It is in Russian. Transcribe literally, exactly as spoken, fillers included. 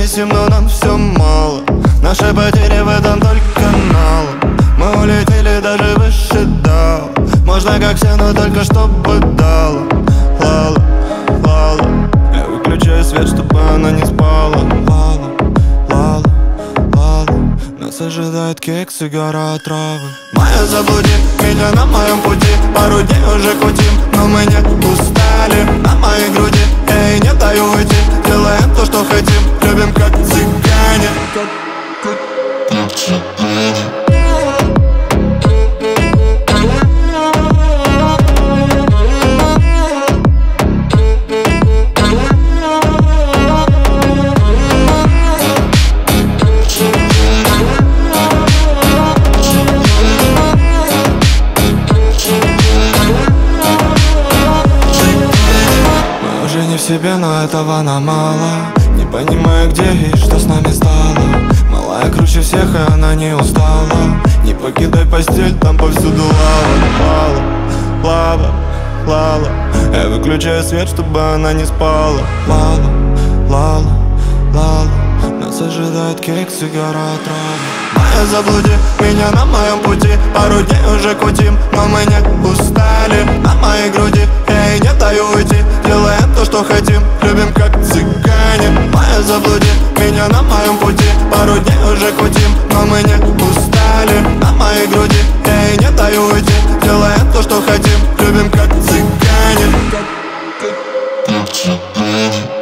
висим, но нам все мало. Наши потери в этом только мало. Мы улетели даже выше, да. Можно как все, но только чтобы дало. Лала, лала. Я выключаю свет, чтобы она не спала. Лала, лала, лала. Нас ожидает кекс и гора травы. Моя заблуди меня на моем пути. Пару дней уже кутим, но мы не устали. На моей груди я и не даю уйти. Делаем то, что хотим, любим как цыгане. Как цыгане. Не в себе, но этого нам мало. Не понимаю, где и что с нами стало. Малая круче всех, и она не устала. Не покидай постель, там повсюду лава. Лала, лава, лала. Я выключаю свет, чтобы она не спала. Лала, лала, лала. Нас ожидает кекс и гора травы. Моя заблуди меня на моем пути. Пару дней уже кутим, но мы не устали. На моей груди я и не даю уйти. Делаем то, что хотим, любим как цыгане. Моя заблуди меня на моем пути. Пару дней уже кутим, но мы не устали. На моей груди я и не даю уйти. Делаем то, что хотим, любим как цыгане. Как цыгане.